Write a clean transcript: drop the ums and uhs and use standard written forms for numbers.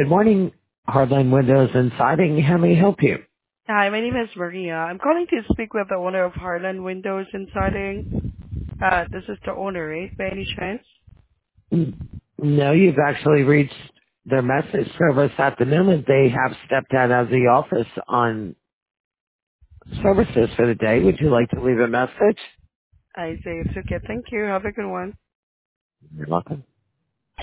Good morning, Hardline Windows and Siding. How may I help you? Hi, my name is Maria. I'm calling to speak with the owner of Harlan Windows and Siding. This is the owner, right? By any chance? No, you've actually reached their message service at the moment. They have stepped out of the office on services for the day. Would you like to leave a message? I say it's okay. Thank you. Have a good one. You're welcome.